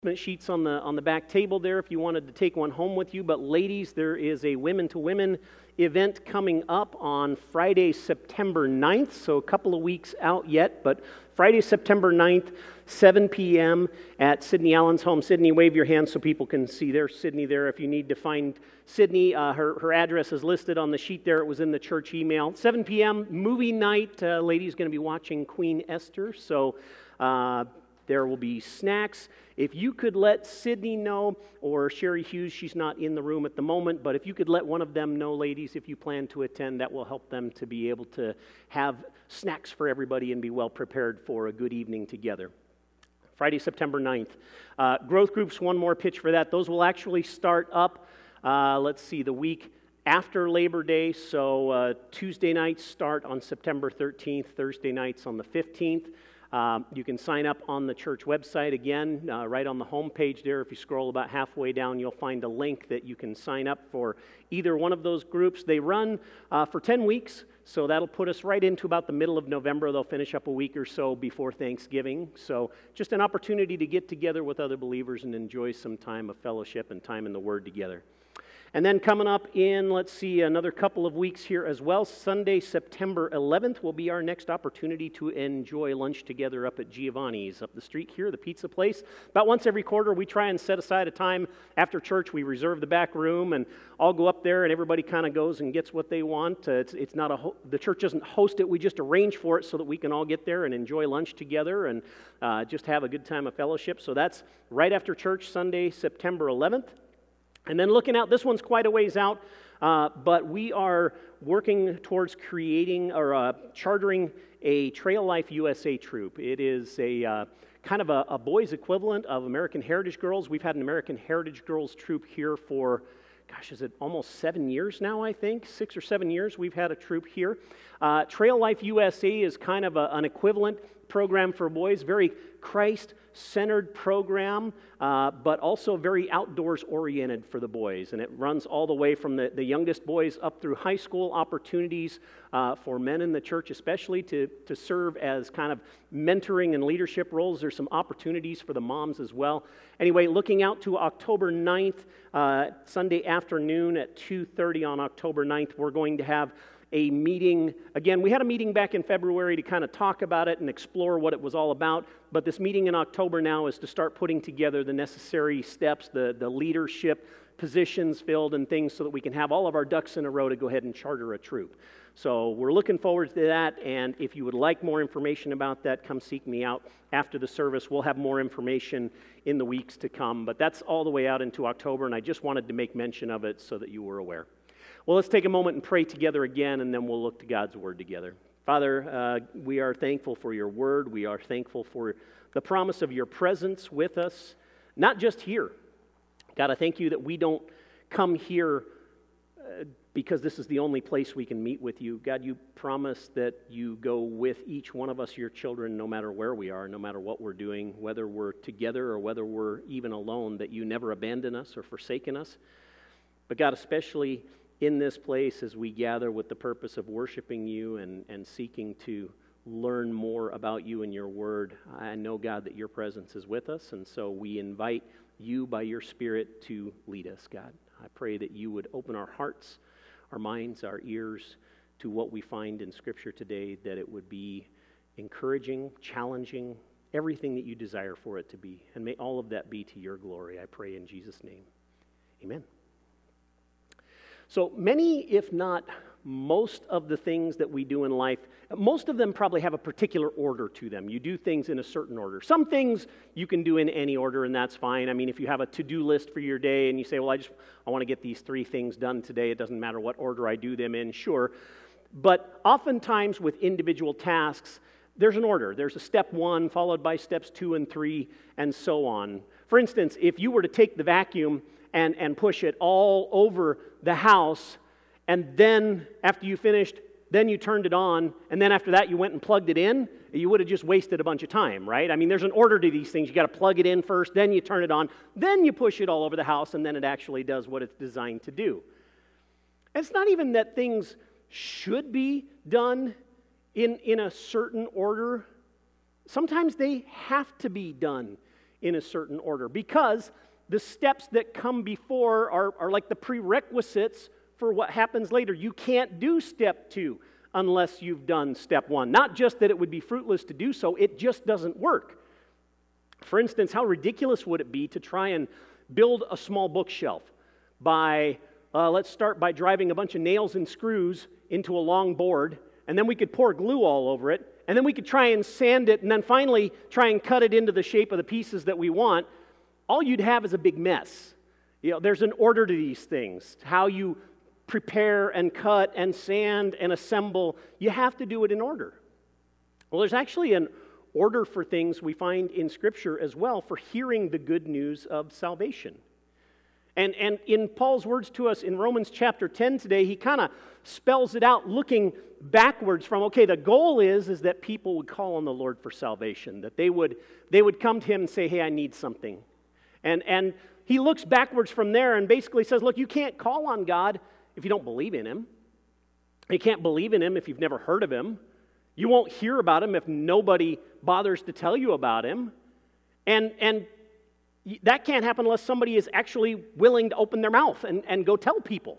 Sheets on the back table there if you wanted to take one home with you. But ladies, there is a women to women event coming up on Friday, September 9th, so a couple of weeks out yet, but Friday, September 9th, 7 p.m. at Sydney Allen's home. Sydney, wave your hand so people can see. There's Sydney there. If you need to find Sydney, her address is listed on the sheet there. It was in the church email. 7 p.m. movie night. Lady's going to be watching Queen Esther, so there will be snacks. If you could let Sydney know, or Sherry Hughes, she's not in the room at the moment, but if you could let one of them know, ladies, if you plan to attend, that will help them to be able to have snacks for everybody and be well prepared for a good evening together. Friday, September 9th. Growth groups, one more pitch for that. Those will actually start up, the week after Labor Day. So Tuesday nights start on September 13th, Thursday nights on the 15th. You can sign up on the church website again, right on the home page there. If you scroll about halfway down, you'll find a link that you can sign up for either one of those groups. They run for 10 weeks, so that'll put us right into about the middle of November. They'll finish up a week or so before Thanksgiving. So just an opportunity to get together with other believers and enjoy some time of fellowship and time in the Word together. And then coming up in, another couple of weeks here as well, Sunday, September 11th will be our next opportunity to enjoy lunch together up at Giovanni's up the street here, the pizza place. About once every quarter, we try and set aside a time after church. We reserve the back room and all go up there and everybody kind of goes and gets what they want. It's not the church doesn't host it. We just arrange for it so that we can all get there and enjoy lunch together and just have a good time of fellowship. So that's right after church, Sunday, September 11th. And then looking out, this one's quite a ways out, but we are working towards creating or chartering a Trail Life USA troop. It is a kind of a boys' equivalent of American Heritage Girls. We've had an American Heritage Girls troop here for, is it almost 7 years now, I think? 6 or 7 years we've had a troop here. Trail Life USA is kind of an equivalent program for boys, very Christ-centered program, but also very outdoors-oriented for the boys. And it runs all the way from the youngest boys up through high school, opportunities for men in the church especially to serve as kind of mentoring and leadership roles. There's some opportunities for the moms as well. Anyway, looking out to October 9th, Sunday afternoon at 2:30 on October 9th, we're going to have a meeting. Again, we had a meeting back in February to kind of talk about it and explore what it was all about, but this meeting in October now is to start putting together the necessary steps, the leadership positions filled and things so that we can have all of our ducks in a row to go ahead and charter a troop. So we're looking forward to that, and if you would like more information about that, come seek me out after the service. We'll have more information in the weeks to come, but that's all the way out into October, and I just wanted to make mention of it so that you were aware. Well, let's take a moment and pray together again, and then we'll look to God's Word together. Father, we are thankful for your Word. We are thankful for the promise of your presence with us, not just here. God, I thank you that we don't come here because this is the only place we can meet with you. God, you promise that you go with each one of us, your children, no matter where we are, no matter what we're doing, whether we're together or whether we're even alone, that you never abandon us or forsaken us. But God, especially in this place as we gather with the purpose of worshiping you and seeking to learn more about you and your word, I know, God, that your presence is with us, and so we invite you by your Spirit to lead us, God. I pray that you would open our hearts, our minds, our ears to what we find in Scripture today, that it would be encouraging, challenging, everything that you desire for it to be. And may all of that be to your glory, I pray in Jesus' name. Amen. So many, if not most of the things that we do in life, most of them probably have a particular order to them. You do things in a certain order. Some things you can do in any order, and that's fine. I mean, if you have a to-do list for your day and you say, well, I want to get these 3 things done today, it doesn't matter what order I do them in, sure. But oftentimes with individual tasks, there's an order. There's a step 1 followed by steps 2 and 3 and so on. For instance, if you were to take the vacuum and push it all over the house, and then after you finished, then you turned it on, and then after that you went and plugged it in, you would have just wasted a bunch of time, right? I mean, there's an order to these things. You got to plug it in first, then you turn it on, then you push it all over the house, and then it actually does what it's designed to do. And it's not even that things should be done in a certain order. Sometimes they have to be done in a certain order, because the steps that come before are like the prerequisites for what happens later. You can't do step 2 unless you've done step 1. Not just that it would be fruitless to do so, it just doesn't work. For instance, how ridiculous would it be to try and build a small bookshelf by, let's start by driving a bunch of nails and screws into a long board, and then we could pour glue all over it, and then we could try and sand it, and then finally try and cut it into the shape of the pieces that we want. All you'd have is a big mess. There's an order to these things. How you prepare and cut and sand and assemble, you have to do it in order. Well, there's actually an order for things we find in Scripture as well for hearing the good news of salvation. And in Paul's words to us in Romans chapter 10 today, he kind of spells it out looking backwards from, okay, the goal is that people would call on the Lord for salvation, that they would come to him and say, hey, I need something. And he looks backwards from there and basically says, look, you can't call on God if you don't believe in him. You can't believe in him if you've never heard of him. You won't hear about him if nobody bothers to tell you about him. And that can't happen unless somebody is actually willing to open their mouth and go tell people.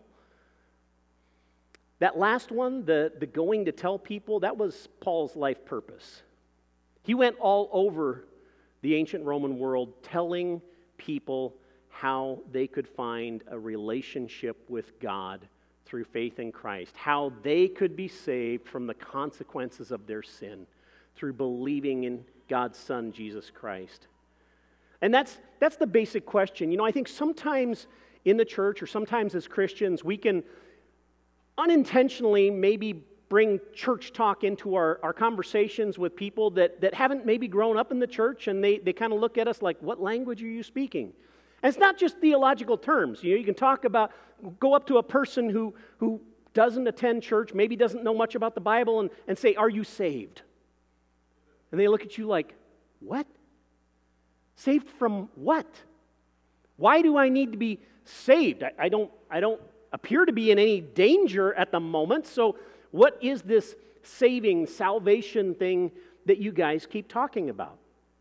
That last one, the going to tell people, that was Paul's life purpose. He went all over the ancient Roman world telling people how they could find a relationship with God through faith in Christ, how they could be saved from the consequences of their sin through believing in God's Son, Jesus Christ. And that's the basic question. I think sometimes in the church or sometimes as Christians, we can unintentionally maybe bring church talk into our conversations with people that haven't maybe grown up in the church, and they kind of look at us like, what language are you speaking? And it's not just theological terms. You can go up to a person who doesn't attend church, maybe doesn't know much about the Bible, and say, are you saved? And they look at you like, what? Saved from what? Why do I need to be saved? I don't appear to be in any danger at the moment, so what is this salvation thing that you guys keep talking about?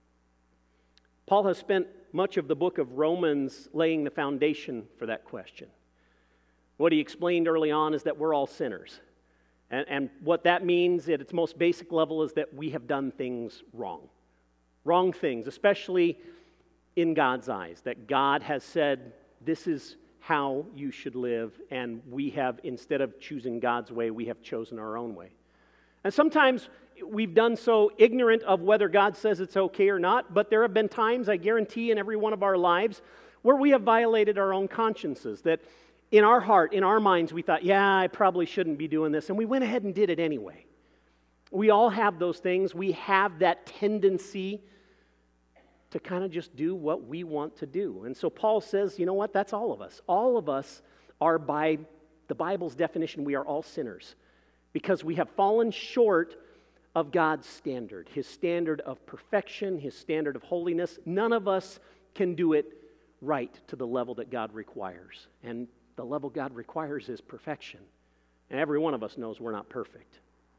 Paul has spent much of the book of Romans laying the foundation for that question. What he explained early on is that we're all sinners. And what that means at its most basic level is that we have done things wrong. Wrong things, especially in God's eyes. That God has said, this is how you should live, and we have, instead of choosing God's way, we have chosen our own way. And sometimes we've done so ignorant of whether God says it's okay or not, but there have been times, I guarantee, in every one of our lives where we have violated our own consciences, that in our heart, in our minds, we thought, yeah, I probably shouldn't be doing this, and we went ahead and did it anyway. We all have those things. We have that tendency to kind of just do what we want to do. And so Paul says, you know what, that's all of us. All of us are, by the Bible's definition, we are all sinners because we have fallen short of God's standard, his standard of perfection, his standard of holiness. None of us can do it right to the level that God requires. And the level God requires is perfection. And every one of us knows we're not perfect.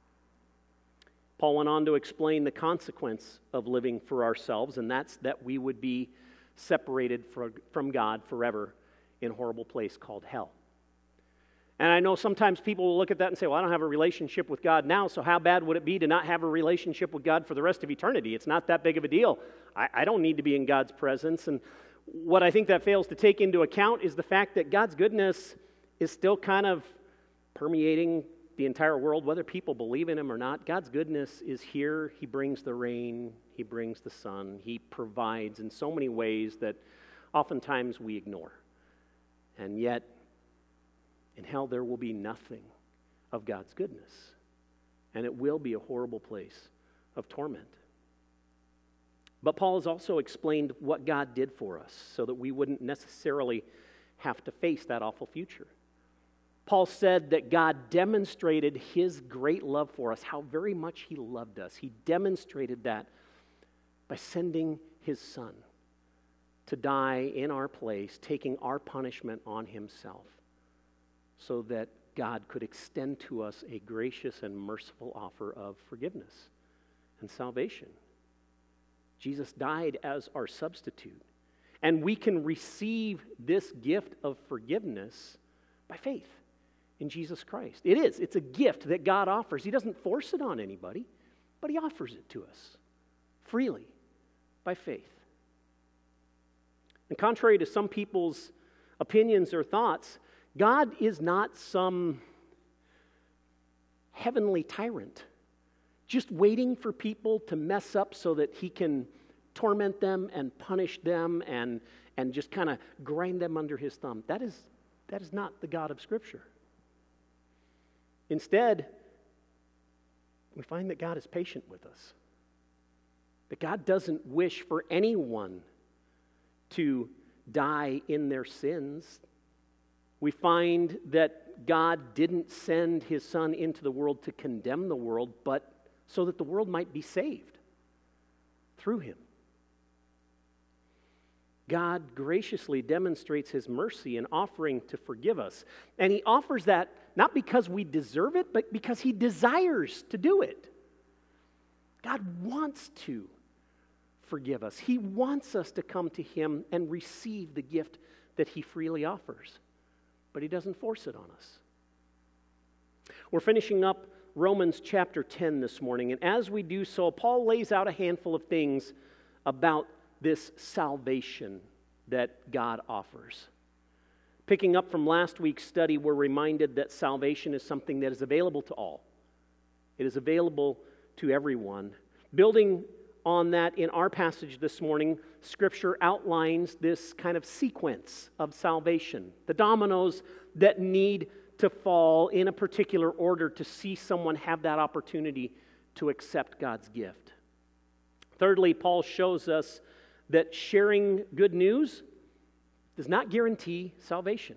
Paul went on to explain the consequence of living for ourselves, and that's that we would be separated from God forever in a horrible place called hell. And I know sometimes people will look at that and say, well, I don't have a relationship with God now, so how bad would it be to not have a relationship with God for the rest of eternity? It's not that big of a deal. I don't need to be in God's presence. And what I think that fails to take into account is the fact that God's goodness is still kind of permeating the entire world, whether people believe in him or not. God's goodness is here. He brings the rain. He brings the sun. He provides in so many ways that oftentimes we ignore. And yet, in hell, there will be nothing of God's goodness. And it will be a horrible place of torment. But Paul has also explained what God did for us so that we wouldn't necessarily have to face that awful future. Paul said that God demonstrated his great love for us, how very much he loved us. He demonstrated that by sending his Son to die in our place, taking our punishment on himself, so that God could extend to us a gracious and merciful offer of forgiveness and salvation. Jesus died as our substitute. And we can receive this gift of forgiveness by faith in Jesus Christ. It's a gift that God offers. He doesn't force it on anybody, but He offers it to us freely by faith. And contrary to some people's opinions or thoughts, God is not some heavenly tyrant, just waiting for people to mess up so that He can torment them and punish them and just kind of grind them under His thumb. That is not the God of Scripture. Instead, we find that God is patient with us. That God doesn't wish for anyone to die in their sins. We find that God didn't send His Son into the world to condemn the world, but so that the world might be saved through Him. God graciously demonstrates His mercy in offering to forgive us. And He offers that not because we deserve it, but because He desires to do it. God wants to forgive us. He wants us to come to Him and receive the gift that He freely offers. But He doesn't force it on us. We're finishing up Romans chapter 10 this morning, and as we do so, Paul lays out a handful of things about this salvation that God offers. Picking up from last week's study, we're reminded that salvation is something that is available to all. It is available to everyone. Building on that in our passage this morning, Scripture outlines this kind of sequence of salvation, the dominoes that need to fall in a particular order to see someone have that opportunity to accept God's gift. Thirdly, Paul shows us that sharing good news does not guarantee salvation.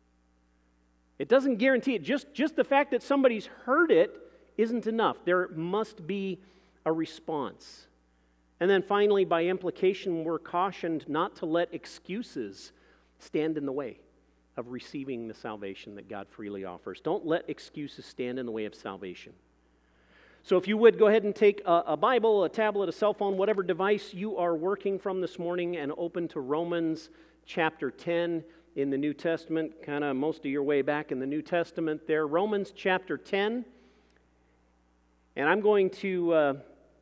It doesn't guarantee it. Just the fact that somebody's heard it isn't enough. There must be a response. And then finally, by implication, we're cautioned not to let excuses stand in the way of receiving the salvation that God freely offers. Don't let excuses stand in the way of salvation. So if you would, go ahead and take a Bible, a tablet, a cell phone, whatever device you are working from this morning, and open to Romans chapter 10 in the New Testament, kind of most of your way back in the New Testament there. Romans chapter 10. And I'm going to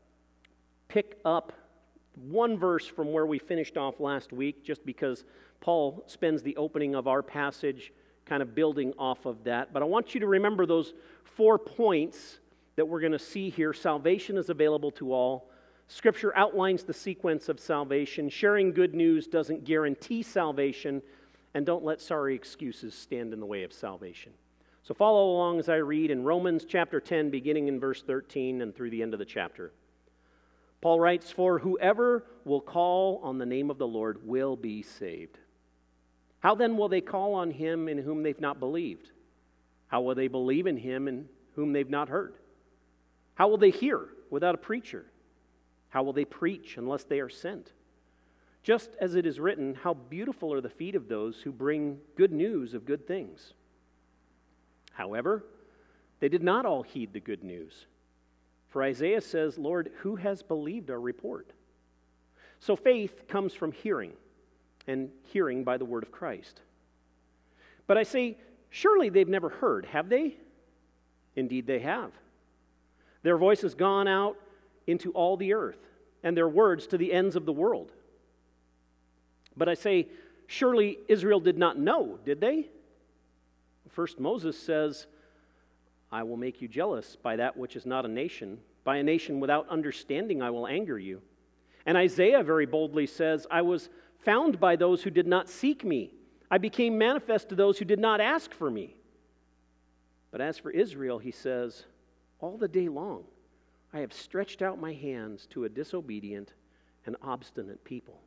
pick up one verse from where we finished off last week, just because Paul spends the opening of our passage kind of building off of that. But I want you to remember those 4 points that we're going to see here. Salvation is available to all. Scripture outlines the sequence of salvation. Sharing good news doesn't guarantee salvation. And don't let sorry excuses stand in the way of salvation. So follow along as I read in Romans chapter 10, beginning in verse 13 and through the end of the chapter. Paul writes, "For whoever will call on the name of the Lord will be saved. How then will they call on Him in whom they've not believed? How will they believe in Him in whom they've not heard? How will they hear without a preacher? How will they preach unless they are sent? Just as it is written, how beautiful are the feet of those who bring good news of good things. However, they did not all heed the good news. For Isaiah says, 'Lord, who has believed our report?' So faith comes from hearing, and hearing by the word of Christ. But I say, surely they've never heard, have they? Indeed they have. Their voice has gone out into all the earth, and their words to the ends of the world. But I say, surely Israel did not know, did they? First Moses says, 'I will make you jealous by that which is not a nation. By a nation without understanding I will anger you.' And Isaiah very boldly says, 'I was found by those who did not seek me. I became manifest to those who did not ask for me.' But as for Israel, he says, 'All the day long I have stretched out my hands to a disobedient and obstinate people.'"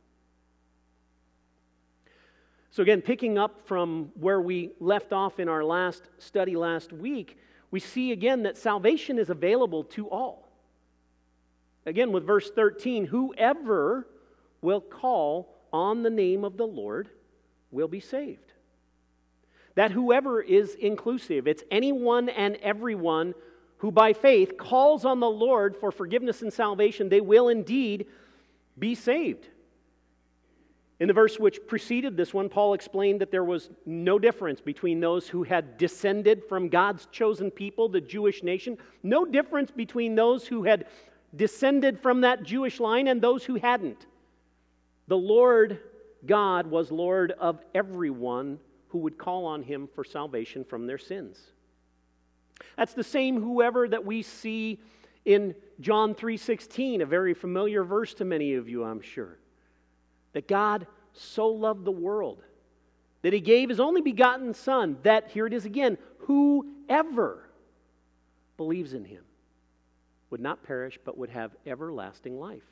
So again, picking up from where we left off in our last study last week, we see again that salvation is available to all. Again, with verse 13, whoever will call on the name of the Lord will be saved. That whoever is inclusive. It's anyone and everyone who by faith calls on the Lord for forgiveness and salvation. They will indeed be saved. In the verse which preceded this one, Paul explained that there was no difference between those who had descended from God's chosen people, the Jewish nation. No difference between those who had descended from that Jewish line and those who hadn't. The Lord God was Lord of everyone who would call on Him for salvation from their sins. That's the same whoever that we see in John 3:16, a very familiar verse to many of you, I'm sure. That God so loved the world that He gave His only begotten Son, that, here it is again, whoever believes in Him would not perish but would have everlasting life.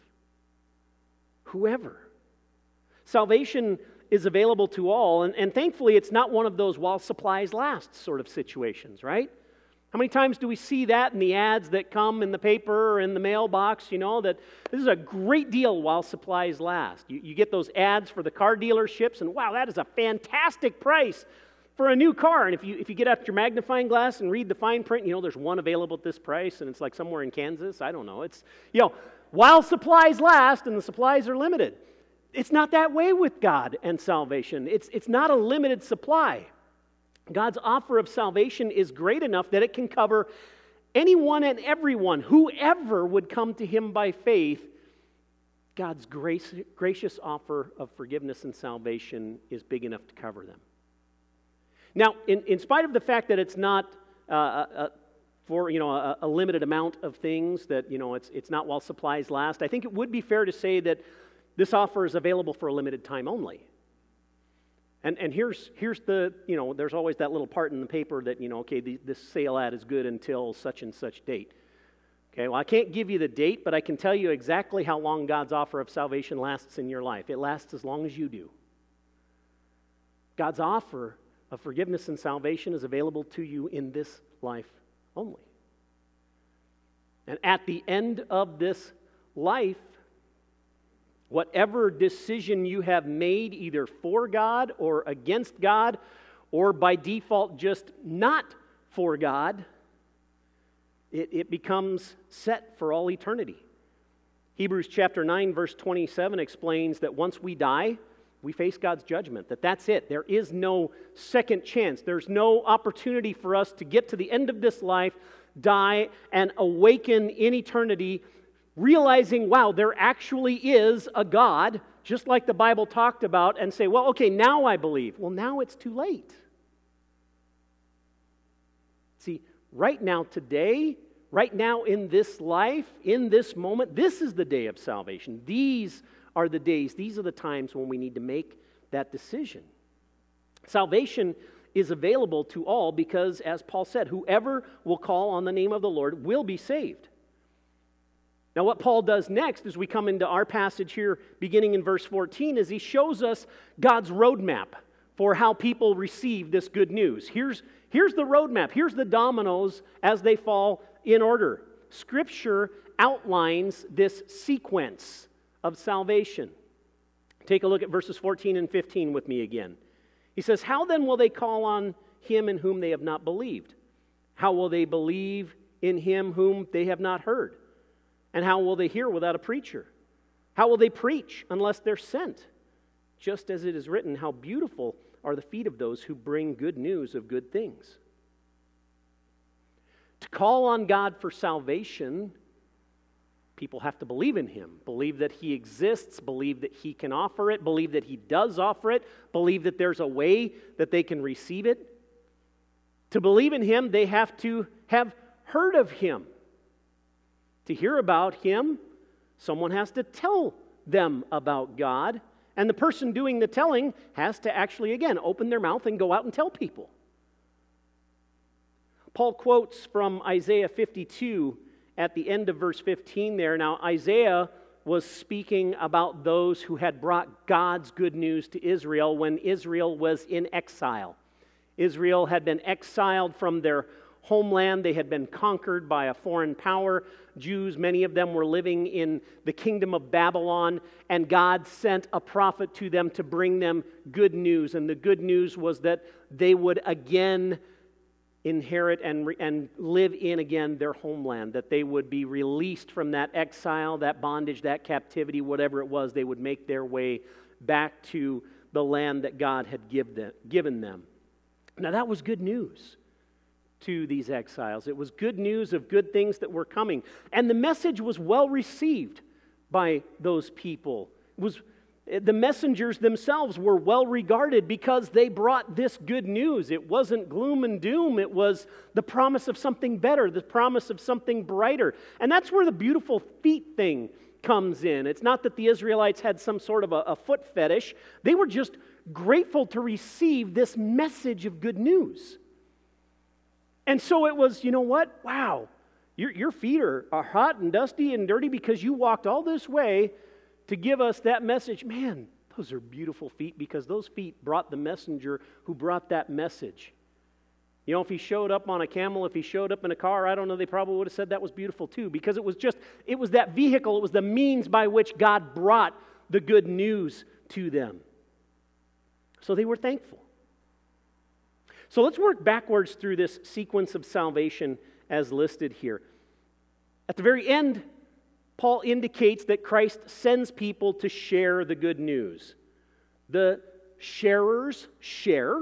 Whoever. Salvation is available to all, and thankfully it's not one of those while supplies last sort of situations, right? How many times do we see that in the ads that come in the paper or in the mailbox, that this is a great deal while supplies last. You get those ads for the car dealerships, and wow, that is a fantastic price for a new car. And if you get out your magnifying glass and read the fine print, there's one available at this price, and it's like somewhere in Kansas. I don't know. It's, while supplies last and the supplies are limited. It's not that way with God and salvation. It's not a limited supply. God's offer of salvation is great enough that it can cover anyone and everyone, whoever would come to Him by faith. God's gracious offer of forgiveness and salvation is big enough to cover them. Now, in spite of the fact that it's not for a limited amount of things, that it's not while supplies last, I think it would be fair to say that this offer is available for a limited time only. And here's the, there's always that little part in the paper that, this sale ad is good until such and such date. Okay, well, I can't give you the date, but I can tell you exactly how long God's offer of salvation lasts in your life. It lasts as long as you do. God's offer of forgiveness and salvation is available to you in this life only. And at the end of this life, whatever decision you have made, either for God or against God, or by default just not for God, it becomes set for all eternity. Hebrews chapter 9, verse 27 explains that once we die, we face God's judgment, that's it. There is no second chance. There's no opportunity for us to get to the end of this life, die, and awaken in eternity, realizing, wow, there actually is a God, just like the Bible talked about, and say, well, okay, now I believe. Well, now it's too late. See, right now, today, right now in this life, in this moment, this is the day of salvation. These are the days, these are the times when we need to make that decision. Salvation is available to all because, as Paul said, whoever will call on the name of the Lord will be saved. Now, what Paul does next as we come into our passage here, beginning in verse 14, is he shows us God's roadmap for how people receive this good news. Here's the roadmap. Here's the dominoes as they fall in order. Scripture outlines this sequence of salvation. Take a look at verses 14 and 15 with me again. He says, "How then will they call on Him in whom they have not believed? How will they believe in Him whom they have not heard? And how will they hear without a preacher? How will they preach unless they're sent? Just as it is written, how beautiful are the feet of those who bring good news of good things." To call on God for salvation, people have to believe in Him, believe that He exists, believe that He can offer it, believe that He does offer it, believe that there's a way that they can receive it. To believe in Him, they have to have heard of Him. To hear about Him, someone has to tell them about God, and the person doing the telling has to actually, again, open their mouth and go out and tell people. Paul quotes from Isaiah 52 at the end of verse 15 there. Now, Isaiah was speaking about those who had brought God's good news to Israel when Israel was in exile. Israel had been exiled from their homeland. They had been conquered by a foreign power. Jews, many of them were living in the kingdom of Babylon, and God sent a prophet to them to bring them good news. And the good news was that they would again inherit and live in again their homeland, that they would be released from that exile, that bondage, that captivity, whatever it was. They would make their way back to the land that God had given them. Now that was good news to these exiles. It was good news of good things that were coming. And the message was well received by those people. The messengers themselves were well regarded because they brought this good news. It wasn't gloom and doom. It was the promise of something better, the promise of something brighter. And that's where the beautiful feet thing comes in. It's not that the Israelites had some sort of a foot fetish. They were just grateful to receive this message of good news. And so it was, you know what? Wow, your feet are hot and dusty and dirty because you walked all this way to give us that message. Man, those are beautiful feet because those feet brought the messenger who brought that message. You know, if he showed up on a camel, if he showed up in a car, I don't know, they probably would have said that was beautiful too, because it was that vehicle, it was the means by which God brought the good news to them. So they were thankful. So let's work backwards through this sequence of salvation as listed here. At the very end, Paul indicates that Christ sends people to share the good news. The sharers share.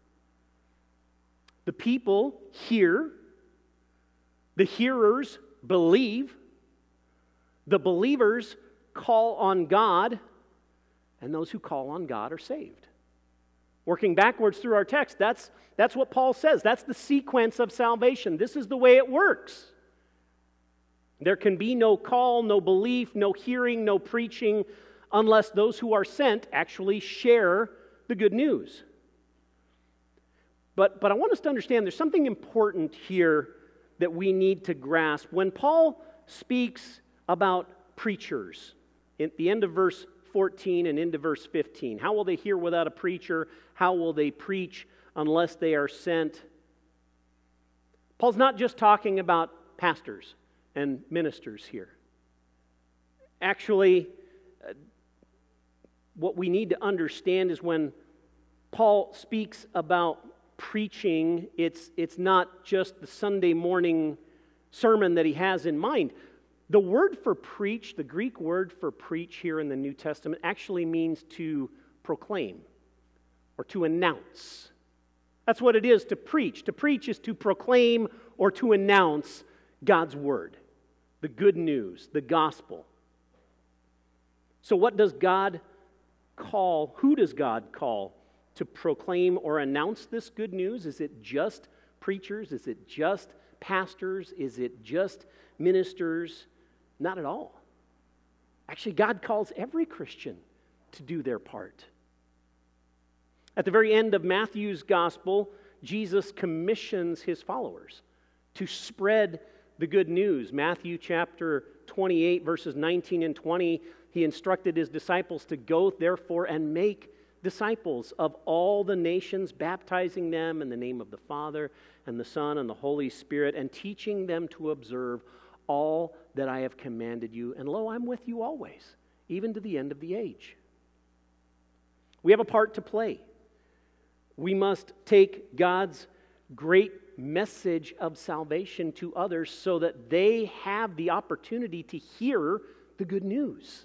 The people hear. The hearers believe. The believers call on God. And those who call on God are saved. Working backwards through our text, that's what Paul says. That's the sequence of salvation. This is the way it works. There can be no call, no belief, no hearing, no preaching, unless those who are sent actually share the good news. But I want us to understand there's something important here that we need to grasp. When Paul speaks about preachers, at the end of verse 14 and into verse 15, how will they hear without a preacher? How will they preach unless they are sent? Paul's not just talking about pastors and ministers here. Actually, what we need to understand is when Paul speaks about preaching, it's not just the Sunday morning sermon that he has in mind. The word for preach, the Greek word for preach here in the New Testament, actually means to proclaim or to announce. That's what it is to preach. To preach is to proclaim or to announce God's word, the good news, the gospel. So what does God call, who does God call to proclaim or announce this good news? Is it just preachers? Is it just pastors? Is it just ministers? Not at all. Actually, God calls every Christian to do their part. At the very end of Matthew's gospel, Jesus commissions his followers to spread the good news. Matthew chapter 28, verses 19 and 20, he instructed his disciples to go, therefore, and make disciples of all the nations, baptizing them in the name of the Father and the Son and the Holy Spirit, and teaching them to observe all that I have commanded you. And lo, I'm with you always, even to the end of the age. We have a part to play. We must take God's great message of salvation to others so that they have the opportunity to hear the good news.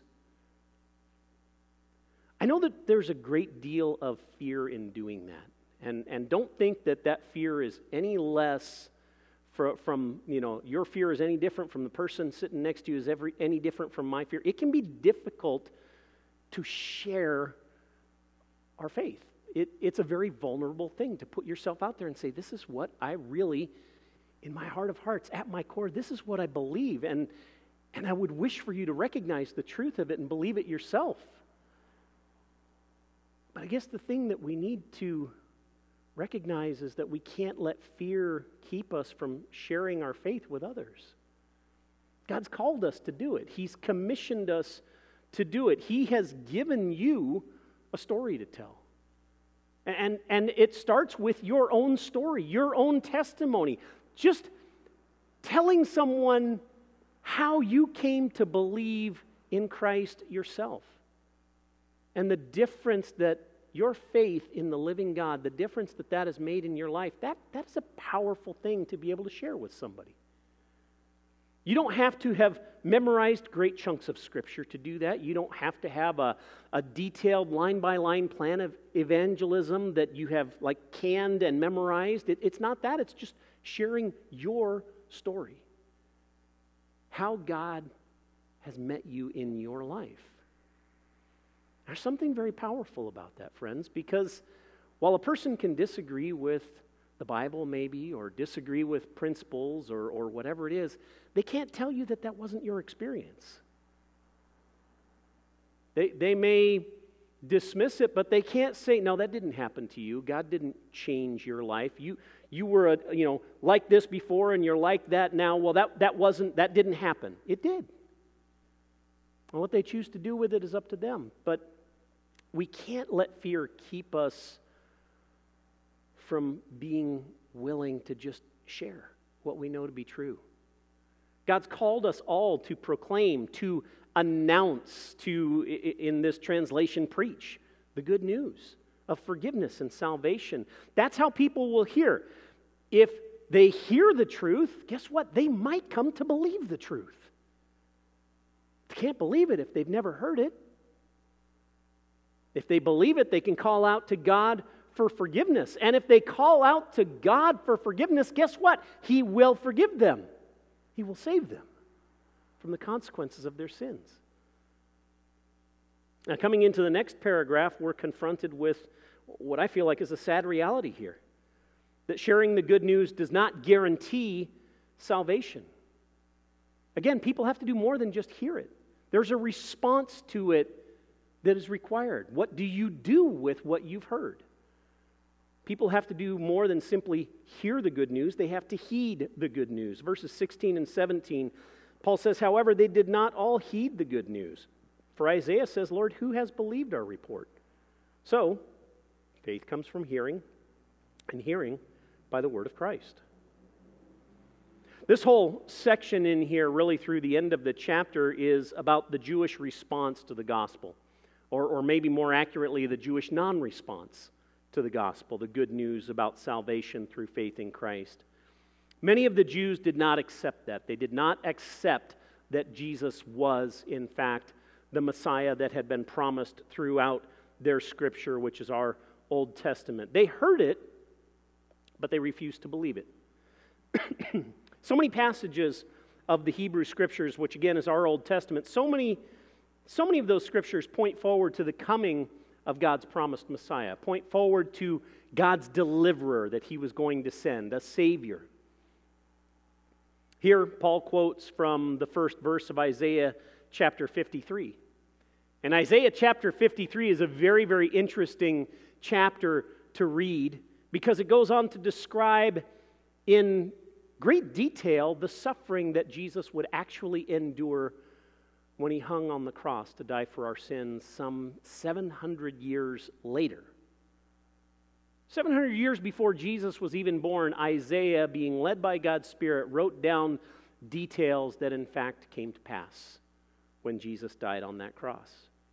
I know that there's a great deal of fear in doing that. And don't think that fear is any less from your fear is any different from the person sitting next to you is any different from my fear. It can be difficult to share our faith. It's a very vulnerable thing to put yourself out there and say, this is what I really, in my heart of hearts, at my core, this is what I believe. And I would wish for you to recognize the truth of it and believe it yourself. But I guess the thing that we need to recognize is that we can't let fear keep us from sharing our faith with others. God's called us to do it. He's commissioned us to do it. He has given you a story to tell. And it starts with your own story, your own testimony. Just telling someone how you came to believe in Christ yourself. And the difference that your faith in the living God, the difference that that has made in your life, that's a powerful thing to be able to share with somebody. You don't have to have memorized great chunks of Scripture to do that. You don't have to have a detailed line-by-line plan of evangelism that you have like canned and memorized. It's not that. It's just sharing your story. How God has met you in your life. There's something very powerful about that, friends, because while a person can disagree with the Bible maybe, or disagree with principles or whatever it is, they can't tell you that that wasn't your experience. They may dismiss it, but they can't say, no, that didn't happen to you. God didn't change your life. You were like this before and you're like that now. Well, that didn't happen. It did. And what they choose to do with it is up to them. But we can't let fear keep us from being willing to just share what we know to be true. God's called us all to proclaim, to announce, to, in this translation, preach the good news of forgiveness and salvation. That's how people will hear. If they hear the truth, guess what? They might come to believe the truth. They can't believe it if they've never heard it. If they believe it, they can call out to God for forgiveness. And if they call out to God for forgiveness, guess what? He will forgive them. He will save them from the consequences of their sins. Now, coming into the next paragraph, we're confronted with what I feel like is a sad reality here. That sharing the good news does not guarantee salvation. Again, people have to do more than just hear it. There's a response to it that is required. What do you do with what you've heard? People have to do more than simply hear the good news. They have to heed the good news. Verses 16 and 17, Paul says, however, they did not all heed the good news. For Isaiah says, Lord, who has believed our report? So, faith comes from hearing, and hearing by the word of Christ. This whole section in here, really through the end of the chapter, is about the Jewish response to the gospel. Or maybe more accurately, the Jewish non-response to the gospel, the good news about salvation through faith in Christ. Many of the Jews did not accept that. They did not accept that Jesus was, in fact, the Messiah that had been promised throughout their scripture, which is our Old Testament. They heard it, but they refused to believe it. So many passages of the Hebrew Scriptures, which again is our Old Testament, so many of those Scriptures point forward to the coming of God's promised Messiah, point forward to God's deliverer that He was going to send, a Savior. Here, Paul quotes from the first verse of Isaiah chapter 53. And Isaiah chapter 53 is a very, very interesting chapter to read because it goes on to describe in great detail the suffering that Jesus would actually endure when He hung on the cross to die for our sins some 700 years later. 700 years before Jesus was even born, Isaiah, being led by God's Spirit, wrote down details that in fact came to pass when Jesus died on that cross.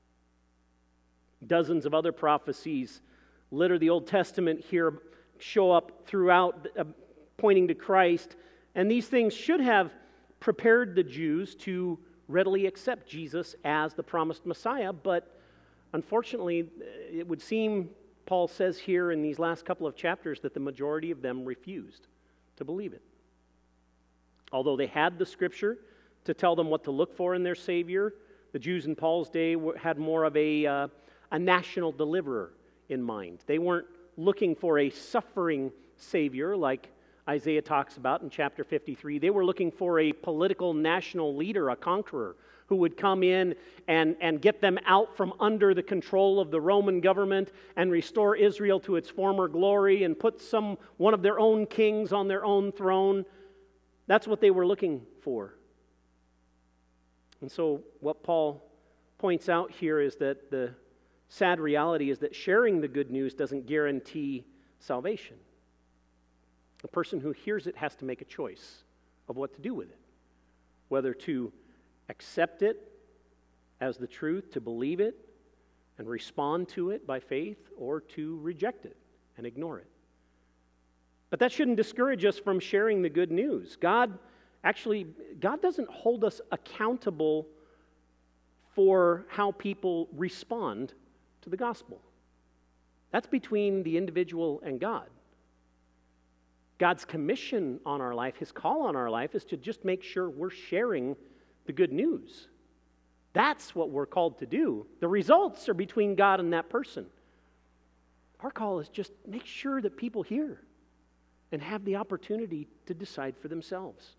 Dozens of other prophecies litter the Old Testament here, show up throughout, pointing to Christ. And these things should have prepared the Jews to readily accept Jesus as the promised Messiah, but unfortunately, it would seem, Paul says here in these last couple of chapters, that the majority of them refused to believe it. Although they had the Scripture to tell them what to look for in their Savior, the Jews in Paul's day had more of a national deliverer in mind. They weren't looking for a suffering Savior like Isaiah talks about in chapter 53. They were looking for a political national leader, a conqueror, who would come in and get them out from under the control of the Roman government and restore Israel to its former glory and put one of their own kings on their own throne. That's what they were looking for. And so what Paul points out here is that the sad reality is that sharing the good news doesn't guarantee salvation. The person who hears it has to make a choice of what to do with it, whether to accept it as the truth, to believe it, and respond to it by faith or to reject it and ignore it. But that shouldn't discourage us from sharing the good news. God doesn't hold us accountable for how people respond to the gospel. That's between the individual and God. God's commission on our life, His call on our life, is to just make sure we're sharing the good news. That's what we're called to do. The results are between God and that person. Our call is just make sure that people hear and have the opportunity to decide for themselves.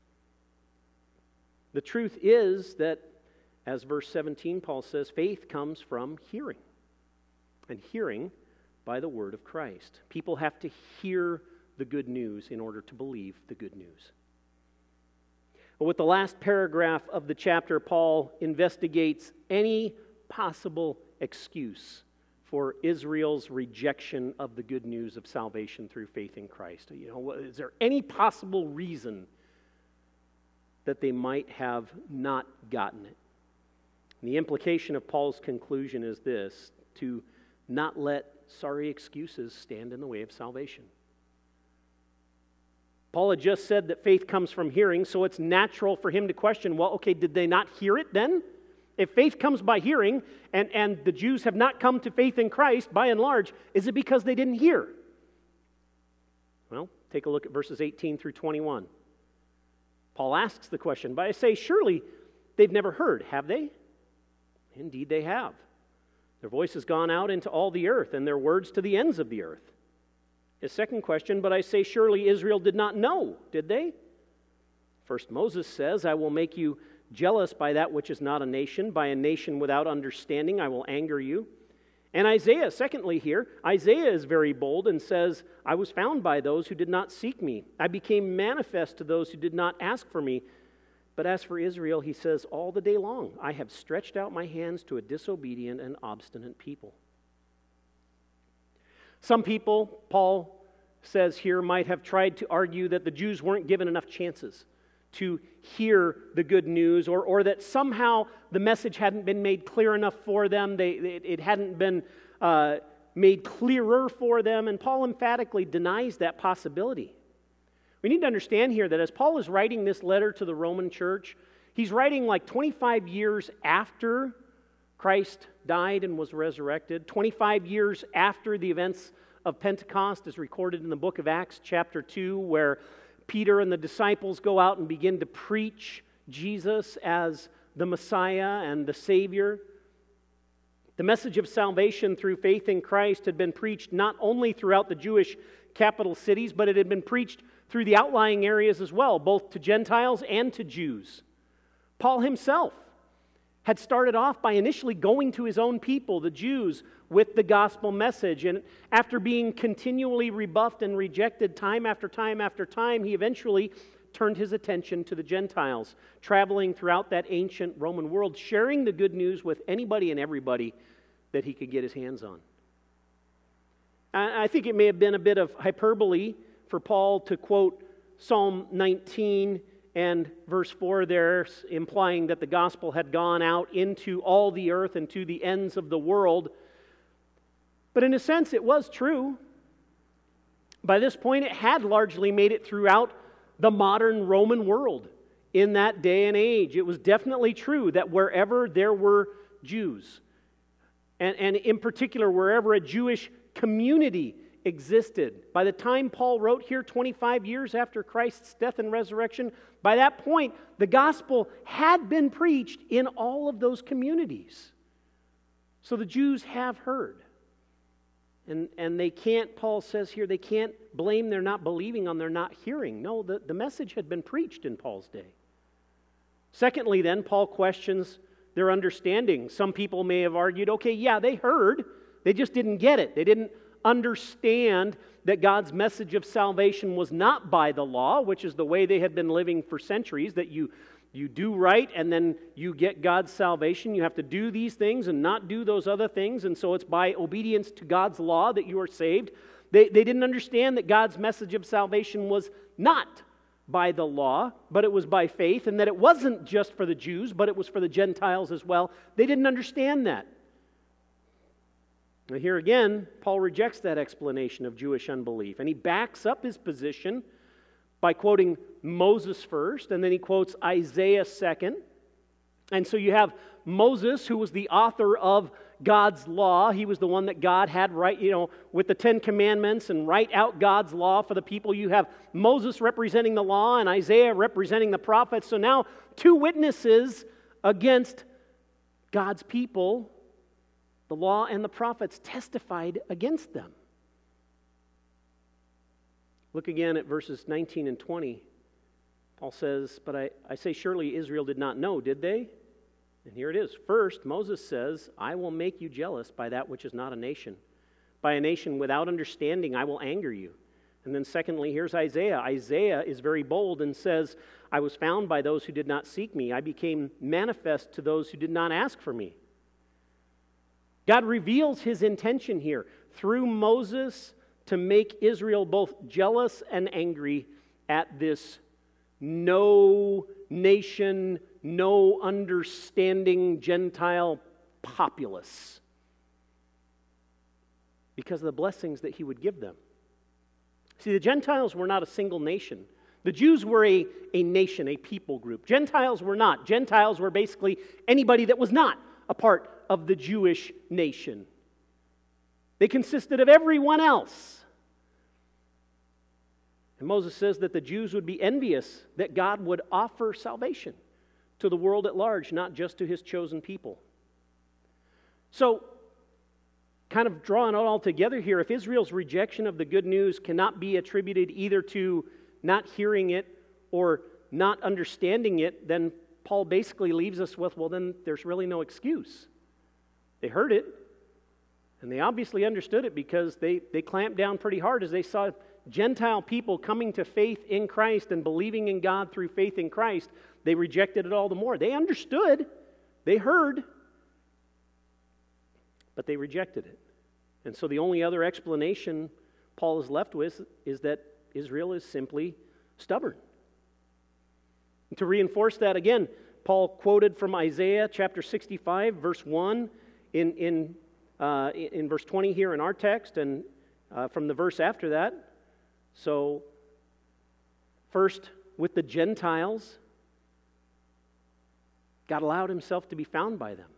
The truth is that, as verse 17, Paul says, faith comes from hearing, and hearing by the word of Christ. People have to hear the good news in order to believe the good news. But with the last paragraph of the chapter, Paul investigates any possible excuse for Israel's rejection of the good news of salvation through faith in Christ. Is there any possible reason that they might have not gotten it? And the implication of Paul's conclusion is this: to not let sorry excuses stand in the way of salvation. Paul had just said that faith comes from hearing, so it's natural for him to question, well, okay, did they not hear it then? If faith comes by hearing, and the Jews have not come to faith in Christ, by and large, is it because they didn't hear? Well, take a look at verses 18 through 21. Paul asks the question, but I say, surely they've never heard, have they? Indeed they have. Their voice has gone out into all the earth, and their words to the ends of the earth. His second question, but I say, surely Israel did not know, did they? First Moses says, I will make you jealous by that which is not a nation, by a nation without understanding I will anger you. And Isaiah, secondly here, Isaiah is very bold and says, I was found by those who did not seek me. I became manifest to those who did not ask for me. But as for Israel, he says, all the day long, I have stretched out my hands to a disobedient and obstinate people. Some people, Paul says here, might have tried to argue that the Jews weren't given enough chances to hear the good news, or that somehow the message hadn't been made clear enough for them, it hadn't been made clearer for them, and Paul emphatically denies that possibility. We need to understand here that as Paul is writing this letter to the Roman church, he's writing like 25 years after Christ died and was resurrected, 25 years after the events of Pentecost is recorded in the book of Acts chapter 2, where Peter and the disciples go out and begin to preach Jesus as the Messiah and the Savior. The message of salvation through faith in Christ had been preached not only throughout the Jewish capital cities, but it had been preached through the outlying areas as well, both to Gentiles and to Jews. Paul himself had started off by initially going to his own people, the Jews, with the gospel message. And after being continually rebuffed and rejected time after time after time, he eventually turned his attention to the Gentiles, traveling throughout that ancient Roman world, sharing the good news with anybody and everybody that he could get his hands on. I think it may have been a bit of hyperbole for Paul to quote Psalm 19 and verse 4 there, implying that the gospel had gone out into all the earth and to the ends of the world. But in a sense, it was true. By this point, it had largely made it throughout the modern Roman world in that day and age. It was definitely true that wherever there were Jews, and in particular wherever a Jewish community existed, by the time Paul wrote here 25 years after Christ's death and resurrection, by that point, the gospel had been preached in all of those communities. So the Jews have heard. And they can't, Paul says here, they can't blame their not believing on their not hearing. No, the message had been preached in Paul's day. Secondly, then, Paul questions their understanding. Some people may have argued, okay, yeah, they heard, they just didn't get it. They didn't understand that God's message of salvation was not by the law, which is the way they had been living for centuries, that you do right and then you get God's salvation. You have to do these things and not do those other things, and so it's by obedience to God's law that you are saved. They didn't understand that God's message of salvation was not by the law, but it was by faith, and that it wasn't just for the Jews, but it was for the Gentiles as well. They didn't understand that. Now here again, Paul rejects that explanation of Jewish unbelief, and he backs up his position by quoting Moses first, and then he quotes Isaiah second. And so you have Moses, who was the author of God's law. He was the one that God had with the Ten Commandments and write out God's law for the people. You have Moses representing the law and Isaiah representing the prophets. So now two witnesses against God's people, the law and the prophets, testified against them. Look again at verses 19 and 20. Paul says, "But I say surely Israel did not know, did they?" And here it is. First, Moses says, "I will make you jealous by that which is not a nation. By a nation without understanding I will anger you." And then secondly, here's Isaiah. Isaiah is very bold and says, "I was found by those who did not seek me. I became manifest to those who did not ask for me." God reveals his intention here through Moses to make Israel both jealous and angry at this no nation, no understanding Gentile populace because of the blessings that he would give them. See, the Gentiles were not a single nation. The Jews were a nation, a people group. Gentiles were not. Gentiles were basically anybody that was not a part of the Jewish nation. They consisted of everyone else. And Moses says that the Jews would be envious that God would offer salvation to the world at large, not just to his chosen people. So, kind of drawing it all together here, if Israel's rejection of the good news cannot be attributed either to not hearing it or not understanding it, then Paul basically leaves us with, well, then there's really no excuse. They heard it, and they obviously understood it because they clamped down pretty hard as they saw Gentile people coming to faith in Christ and believing in God through faith in Christ. They rejected it all the more. They understood, they heard, but they rejected it. And so the only other explanation Paul is left with is that Israel is simply stubborn. And to reinforce that again, Paul quoted from Isaiah chapter 65, verse 1 in verse 20 here in our text, and from the verse after that. So, first, with the Gentiles, God allowed himself to be found by them.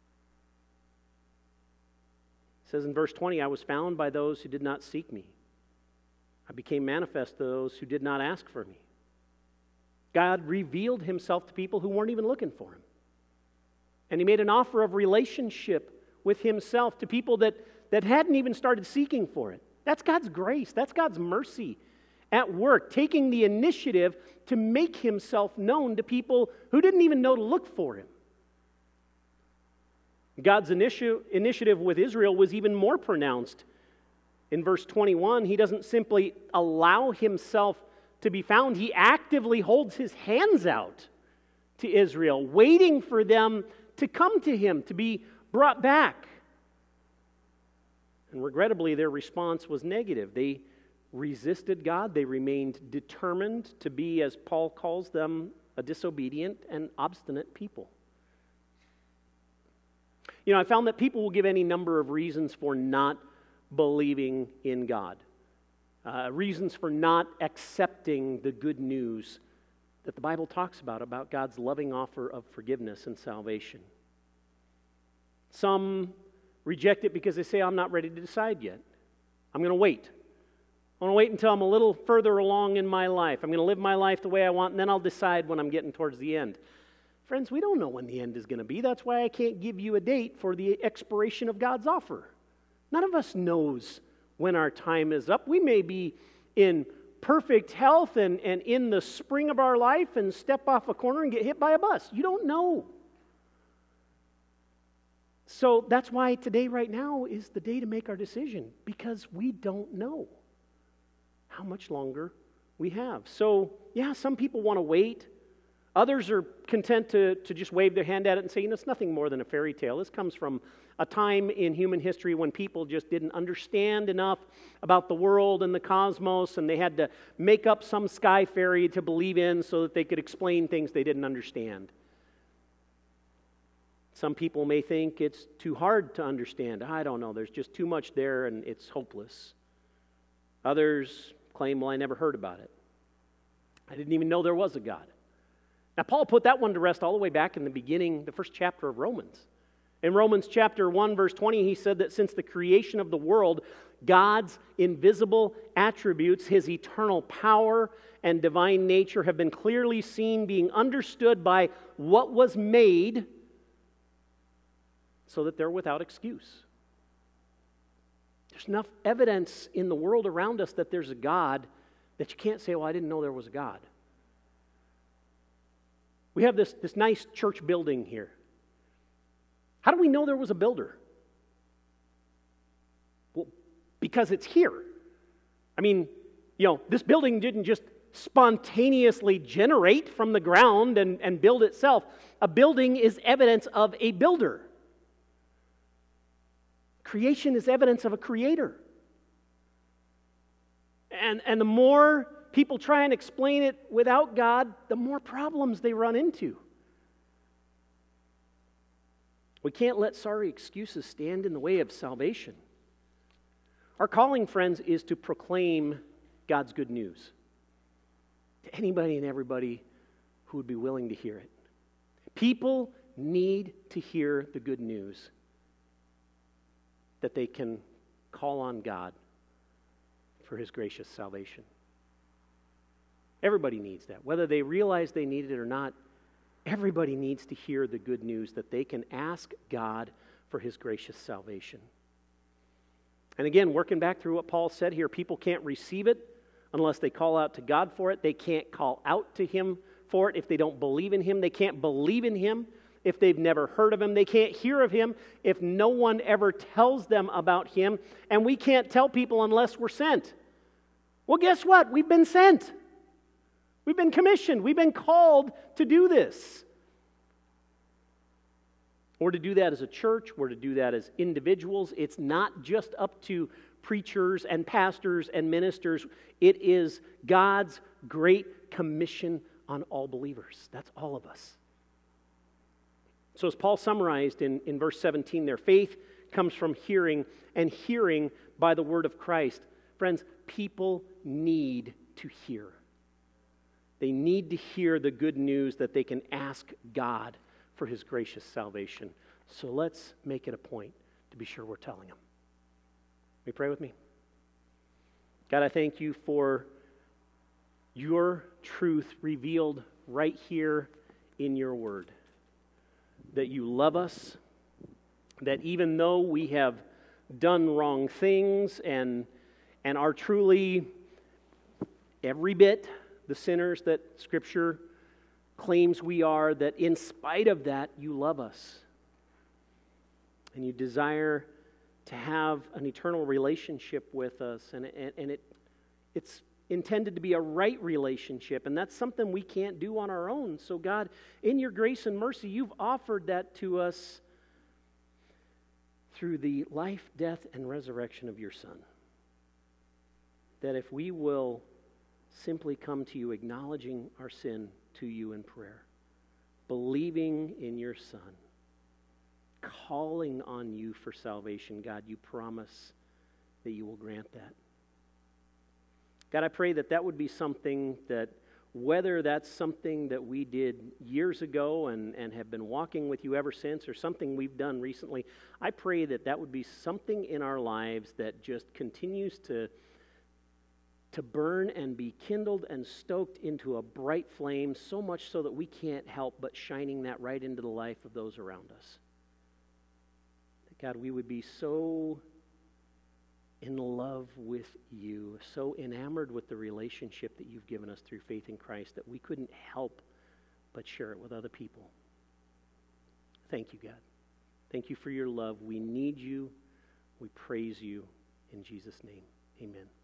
It says in verse 20, "I was found by those who did not seek me. I became manifest to those who did not ask for me." God revealed himself to people who weren't even looking for him. And he made an offer of relationship with himself to people that hadn't even started seeking for it. That's God's grace. That's God's mercy at work, taking the initiative to make himself known to people who didn't even know to look for him. God's initiative with Israel was even more pronounced. In verse 21, he doesn't simply allow himself to be found. He actively holds his hands out to Israel, waiting for them to come to him, to be brought back. And regrettably, their response was negative. They resisted God. They remained determined to be, as Paul calls them, a disobedient and obstinate people. I found that people will give any number of reasons for not believing in God. Reasons for not accepting the good news that the Bible talks about God's loving offer of forgiveness and salvation. Some reject it because they say, "I'm not ready to decide yet. I'm going to wait. I want to wait until I'm a little further along in my life. I'm going to live my life the way I want, and then I'll decide when I'm getting towards the end." Friends, we don't know when the end is going to be. That's why I can't give you a date for the expiration of God's offer. None of us knows when our time is up. We may be in perfect health and in the spring of our life and step off a corner and get hit by a bus. You don't know. So that's why today, right now, is the day to make our decision, because we don't know how much longer we have. So, yeah, some people want to wait. Others are content to just wave their hand at it and say, it's nothing more than a fairy tale. This comes from a time in human history when people just didn't understand enough about the world and the cosmos, and they had to make up some sky fairy to believe in so that they could explain things they didn't understand. Some people may think it's too hard to understand. I don't know, there's just too much there and it's hopeless. Others claim, well, I never heard about it. I didn't even know there was a God. Now, Paul put that one to rest all the way back in the beginning, the first chapter of Romans. In Romans chapter 1, verse 20, he said that since the creation of the world, God's invisible attributes, His eternal power and divine nature have been clearly seen, being understood by what was made, so that they're without excuse. There's enough evidence in the world around us that there's a God that you can't say, well, I didn't know there was a God. We have this nice church building here. How do we know there was a builder? Well, because it's here. I mean, this building didn't just spontaneously generate from the ground and build itself. A building is evidence of a builder. Creation is evidence of a creator. And the more people try and explain it without God, the more problems they run into. We can't let sorry excuses stand in the way of salvation. Our calling, friends, is to proclaim God's good news to anybody and everybody who would be willing to hear it. People need to hear the good news that they can call on God for His gracious salvation. Everybody needs that. Whether they realize they need it or not, everybody needs to hear the good news that they can ask God for His gracious salvation. And again, working back through what Paul said here, people can't receive it unless they call out to God for it. They can't call out to Him for it if they don't believe in Him. They can't believe in Him if they've never heard of Him. They can't hear of Him if no one ever tells them about Him. And we can't tell people unless we're sent. Well, guess what? We've been sent. We've been commissioned. We've been called to do this. We're to do that as a church. We're to do that as individuals. It's not just up to preachers and pastors and ministers. It is God's great commission on all believers. That's all of us. So as Paul summarized in verse 17 there, faith comes from hearing, and hearing by the word of Christ. Friends, people need to hear. They need to hear the good news that they can ask God for His gracious salvation. So let's make it a point to be sure we're telling them. Will you pray with me? God, I thank You for Your truth revealed right here in Your word. That You love us, that even though we have done wrong things and are truly every bit the sinners that Scripture claims we are, that in spite of that, You love us. And You desire to have an eternal relationship with us. And it's intended to be a right relationship. And that's something we can't do on our own. So God, in Your grace and mercy, You've offered that to us through the life, death, and resurrection of Your Son. That if we will simply come to You, acknowledging our sin to You in prayer, believing in Your Son, calling on You for salvation, God, You promise that You will grant that. God, I pray that that would be something that, whether that's something that we did years ago and have been walking with You ever since, or something we've done recently, I pray that that would be something in our lives that just continues to burn and be kindled and stoked into a bright flame, so much so that we can't help but shining that right into the life of those around us. That, God, we would be so in love with You, so enamored with the relationship that You've given us through faith in Christ, that we couldn't help but share it with other people. Thank You, God. Thank You for Your love. We need You. We praise You. In Jesus' name, amen.